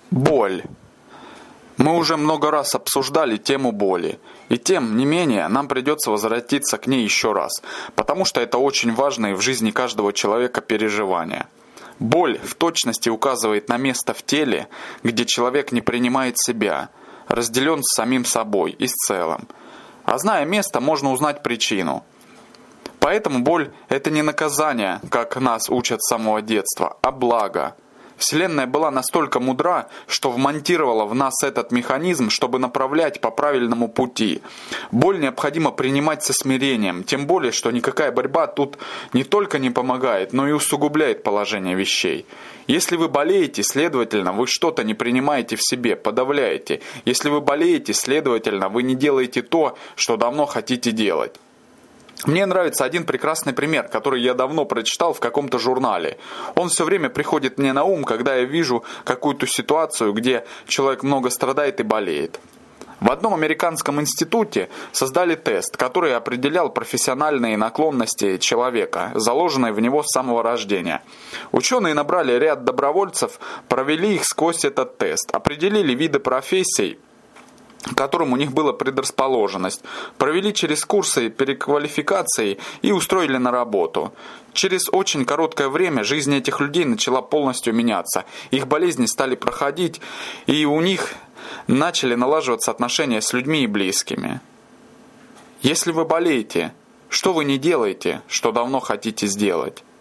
Боль. Мы уже много раз обсуждали тему боли, и тем не менее нам придется возвратиться к ней еще раз, потому что это очень важное в жизни каждого человека переживание. Боль в точности указывает на место в теле, где человек не принимает себя, разделен с самим собой и с целым. А зная место, можно узнать причину. Поэтому боль – это не наказание, как нас учат с самого детства, а благо. Вселенная была настолько мудра, что вмонтировала в нас этот механизм, чтобы направлять по правильному пути. Боль необходимо принимать со смирением, тем более, что никакая борьба тут не только не помогает, но и усугубляет положение вещей. Если вы болеете, следовательно, вы что-то не принимаете в себе, подавляете. Если вы болеете, следовательно, вы не делаете то, что давно хотите делать. Мне нравится один прекрасный пример, который я давно прочитал в каком-то журнале. Он все время приходит мне на ум, когда я вижу какую-то ситуацию, где человек много страдает и болеет. В одном американском институте создали тест, который определял профессиональные наклонности человека, заложенные в него с самого рождения. Ученые набрали ряд добровольцев, провели их сквозь этот тест, определили виды профессий, к которым у них была предрасположенность, провели через курсы переквалификации и устроили на работу. Через очень короткое время жизнь этих людей начала полностью меняться. Их болезни стали проходить, и у них начали налаживаться отношения с людьми и близкими. Если вы болеете, что вы не делаете, что давно хотите сделать?